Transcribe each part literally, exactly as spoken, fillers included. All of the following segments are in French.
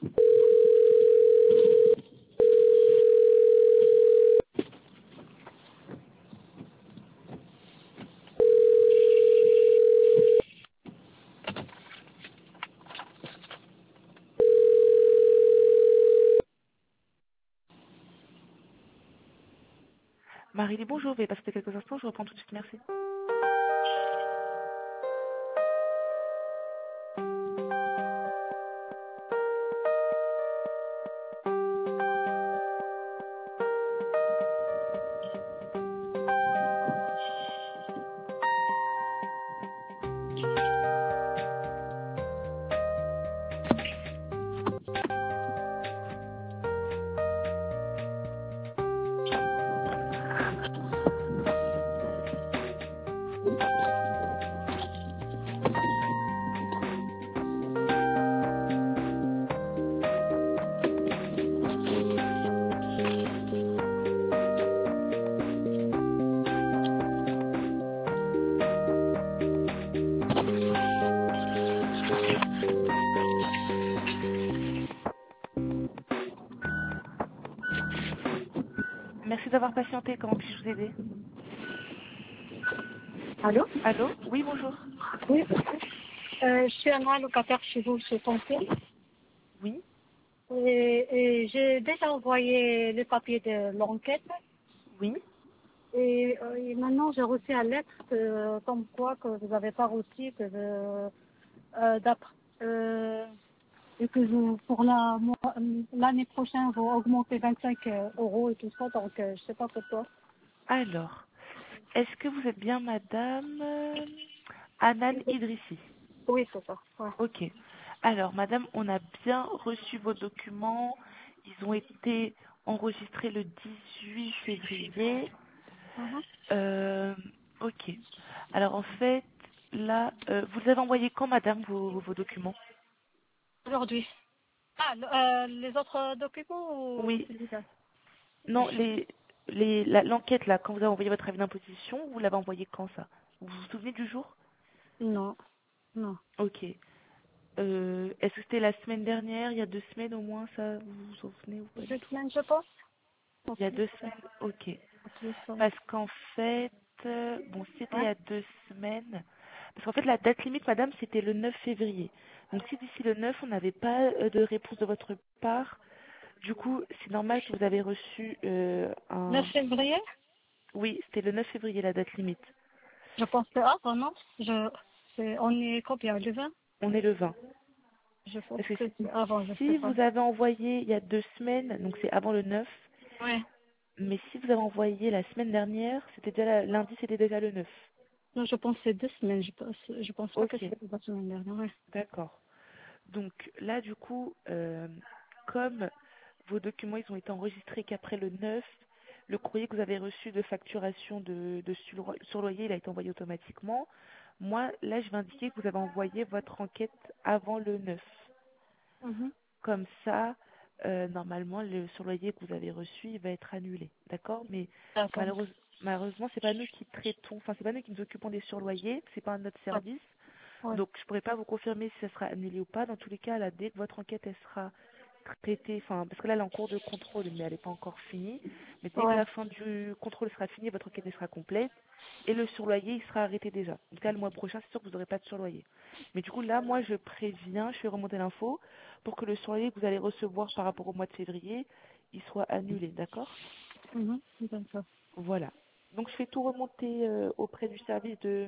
Marie, bonjour, veuillez passer quelques instants, je reprends tout de suite, merci. Merci d'avoir patienté, comment puis-je vous aider? Allô? Allô? Oui, bonjour. Oui. Euh, je suis un allocataire chez vous, chez Pompier. Oui? Et, et j'ai déjà envoyé les papiers de l'enquête. Oui? Et, euh, et maintenant, j'ai reçu un lettre que, comme quoi que vous n'avez pas reçu, que euh, euh, d'après, euh, et que vous, pour la, mois- l'année prochaine, vous augmentez vingt-cinq euros et tout ça. Donc, euh, je sais pas pourquoi. Alors, est-ce que vous êtes bien madame euh, Anan Idrissi? Oui, c'est ça. Ouais. Ok. Alors, madame, on a bien reçu vos documents. Ils ont été enregistrés le dix-huit février. Mhm. Euh, ok. Alors, en fait, là, euh, vous avez envoyé quand, madame, vos, vos documents? Aujourd'hui. Ah, le- euh, les autres documents ou Oui. celui-là? Non, les, les, la- l'enquête, là, quand vous avez envoyé votre avis d'imposition, vous l'avez envoyé quand, ça? Vous vous souvenez du jour? Non, non. Ok. Euh, est-ce que c'était la semaine dernière, il y a deux semaines au moins, ça, vous vous souvenez ou pas du Deux tout? semaines, je pense. Il y a deux semaines? Ok. Ok, ça. Parce qu'en fait, euh, bon, c'était il y Ouais. a deux semaines. Parce qu'en fait, la date limite, madame, c'était le neuf février. Donc, si d'ici le neuf, on n'avait pas euh, de réponse de votre part, du coup, c'est normal que vous avez reçu euh, neuf un... février? Oui, c'était le neuf février, la date limite. Je pense que avant, non? Je, c'est, on est combien? Le vingt? On est le vingt. Je pense Parce que que c'est avant, je sais si pas. vous avez envoyé il y a deux semaines, donc c'est avant le neuf, Ouais. mais si vous avez envoyé la semaine dernière, c'était déjà la- lundi, c'était déjà le neuf. Non, je pense que c'est deux semaines. Je pense, je pense pas que Ok, c'est la semaine dernière. Ouais. d'accord. Donc là, du coup, euh, comme vos documents ils ont été enregistrés qu'après le neuf, le courrier que vous avez reçu de facturation de, de surlo- surloyer, il a été envoyé automatiquement. Moi, là, je vais indiquer que vous avez envoyé votre enquête avant le neuf. Mhm. Comme ça, euh, normalement, le surloyer que vous avez reçu, il va être annulé. D'accord? Mais D'accord. malheureusement, malheureusement, c'est pas nous qui traitons, enfin, c'est pas nous qui nous occupons des surloyers, c'est pas notre Ouais. service. Ouais. Donc, je pourrais pas vous confirmer si ça sera annulé ou pas. Dans tous les cas, là, dès que votre enquête elle sera traitée, enfin, parce que là, elle est en cours de contrôle, mais elle n'est pas encore finie. Mais dès que Ouais. la fin du contrôle sera finie, votre enquête elle sera complète et le surloyer, il sera arrêté déjà. Donc là, le mois prochain, c'est sûr que vous n'aurez pas de surloyer. Mais du coup, là, moi, je préviens, je fais remonter l'info pour que le surloyer que vous allez recevoir par rapport au mois de février, il soit annulé, d'accord? Mhm. D'accord. Voilà. Donc, je fais tout remonter euh, auprès du service de,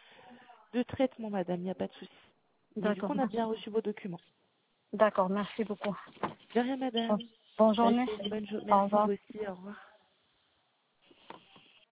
de traitement, madame, il n'y a pas de souci. Mais du D'accord. coup, on a bien reçu vos documents. D'accord. Merci beaucoup. De rien, Bon- madame. Bonne Passez journée. une bonne journée. Au Merci, revoir. vous aussi. Au revoir.